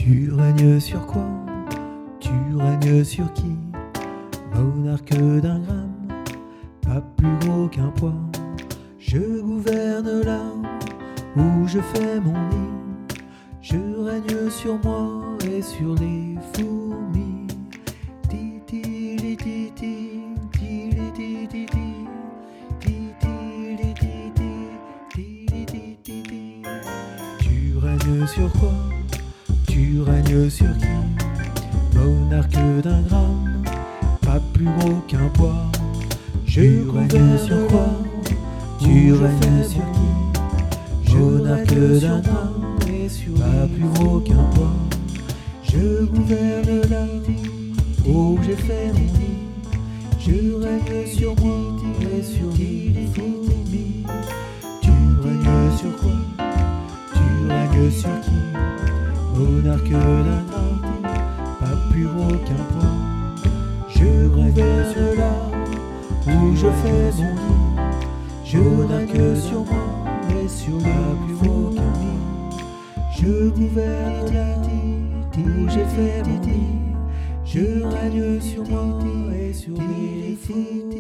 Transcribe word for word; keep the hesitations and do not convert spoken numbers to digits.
Tu règnes sur quoi? Tu règnes sur qui? Monarque d'un gramme, pas plus gros qu'un poids. Je gouverne là où je fais mon nid. Je règne sur moi et sur les fourmis. Ti ti li ti ti, ti li ti ti ti, ti ti li ti ti, ti li ti ti ti. Tu règnes sur quoi? Tu règnes sur qui? Monarque d'un gramme, pas plus gros qu'un poids. Je règne sur quoi? Tu règnes sur qui? Monarque d'un gramme, pas plus gros qu'un poids. Je gouverne là où j'ai fait mon nid. Je règne sur moi et sur les fourmis. Tu règnes sur quoi? Tu règnes sur qui? Monarque d'un gramme, pas plus gros qu'un poids. Je gouverne là où je fais mon nid. Je règne sur moi et sur les plus gros qu'un nid. Je gouverne là où j'ai fait mon nid. Je règne sur moi et sur les fourmis.